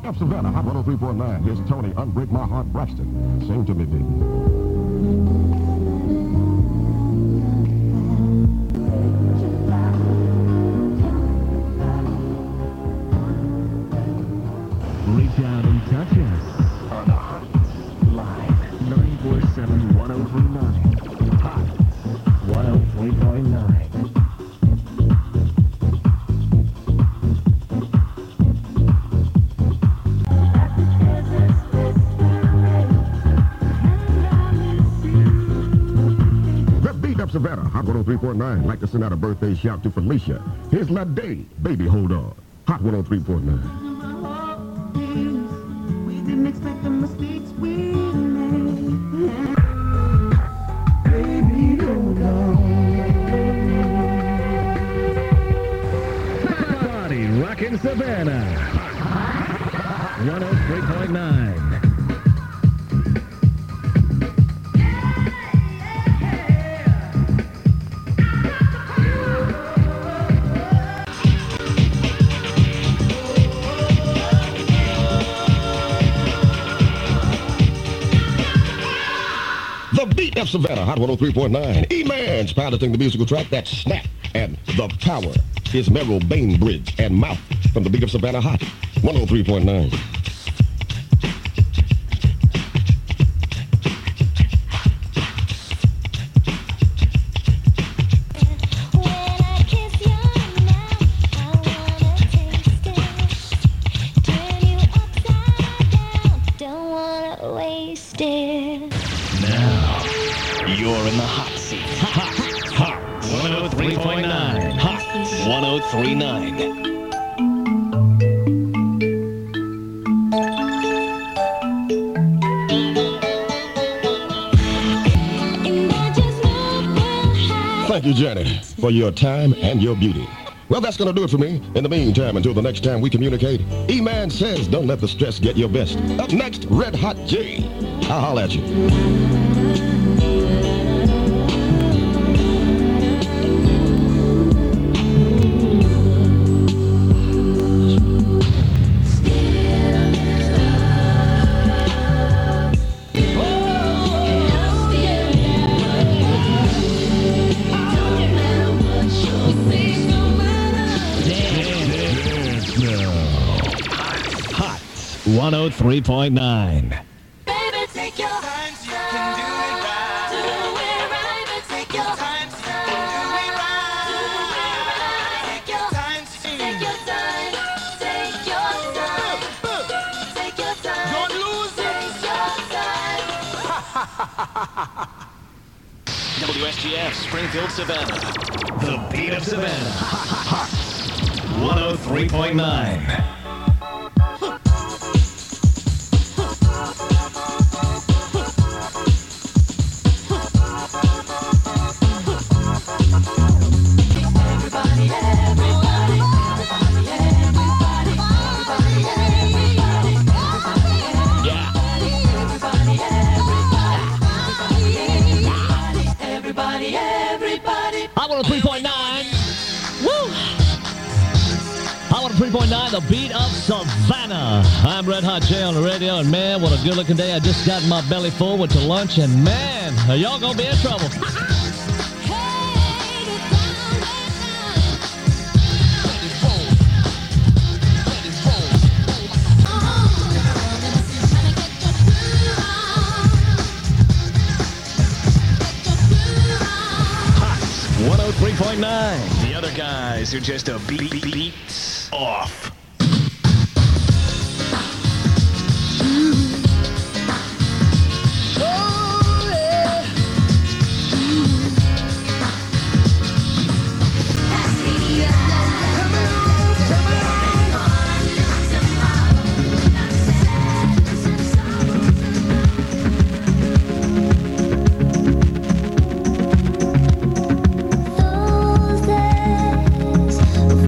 beat of Savannah, Hot 103.9. Here's Tony, Unbreak My Heart, Braxton. Sing to me, baby. Reach out and touch us on the Hot Line 947-1039. Hot 103.9. Savannah, Hot 103.9. Like to send out a birthday shout to Felicia. Here's La Day, Baby Hold On. Hot 103.9. We didn't expect the mistakes we made. Baby, hold on. Party rockin' Savannah. 103.9. The beat of Savannah, Hot 103.9. E-Man's piloting the musical track that's Snap, and The Power is Merrill Bainbridge and Mouth from the beat of Savannah, Hot 103.9. You're in the hot seat. Hot 103.9. Hot 103.9. Thank you, Jenny, for your time and your beauty. Well, that's going to do it for me. In the meantime, until the next time we communicate, E-Man says don't let the stress get your best. Up next, Red Hot J. I'll holler at you. Hot 103.9. Baby, take your time, you can do it right. Do it right, but take your time, do it right. Do it right, take your time, take your time, take your time, take your time. Don't lose it. Take your time. WSGF Springfield, Savannah. The beat of Savannah. Hot 103.9. Everybody. I want a 3.9. Woo! I want a 3.9, the beat of Savannah. I'm Red Hot J on the radio, and man, what a good-looking day. I just got my belly full, went to lunch, and man, y'all gonna be in trouble. Hot 103.9. The other guys are just a beats off.